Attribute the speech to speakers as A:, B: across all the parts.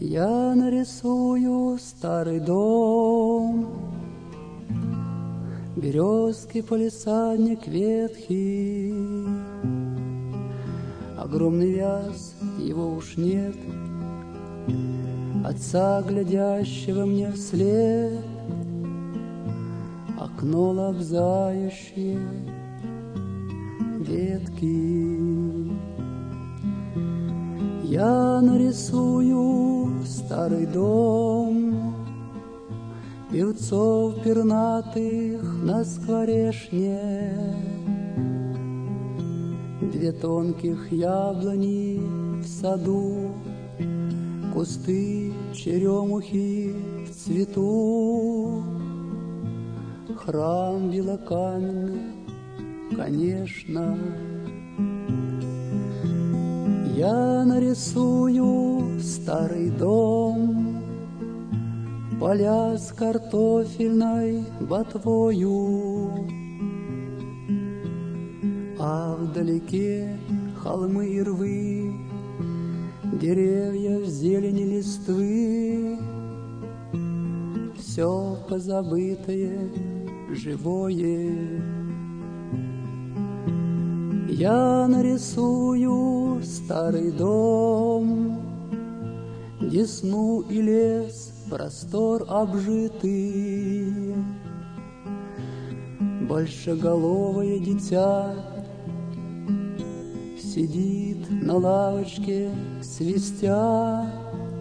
A: Я нарисую старый дом, березки, палисадник ветхий, огромный вяз, его уж нет, отца, глядящего мне вслед, окно лобзающее ветки. Я нарисую старый дом, певцов пернатых на скворешне, две тонких яблони в саду, кусты черемухи в цвету, храм белокаменный, конечно. Я нарисую старый дом, поля с картофельной ботвою, а вдалеке холмы и рвы, деревья в зелени листвы, все позабытое, живое. Я нарисую старый дом, десну и лес, простор обжитый, большеголовое дитя сидит на лавочке, свистя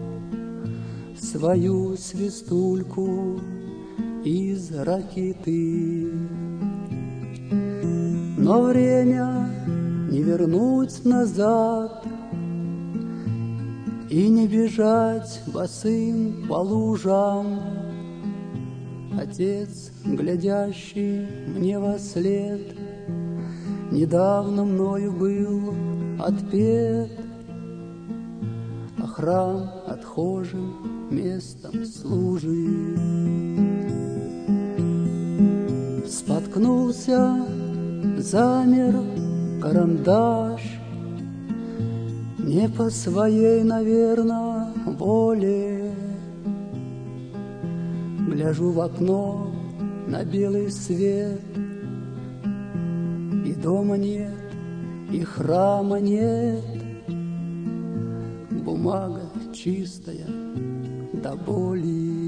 A: свою свистульку из ракиты. Но время не вернуть назад и не бежать босым по лужам. Отец, глядящий мне вослед, недавно мною был отпет, а храм отхожим местом служит. Споткнулся, замер карандаш, не по своей, наверно, воле. Гляжу в окно на белый свет, и дома нет, и храма нет. Бумага чистая до боли.